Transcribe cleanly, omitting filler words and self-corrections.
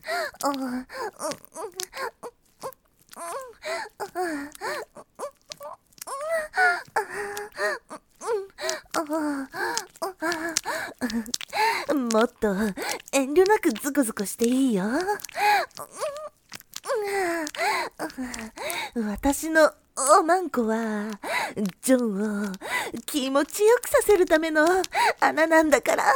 もっと遠慮なくズコズコしていいよ。私のおまんこはジョンを気持ちよくさせるための穴なんだから。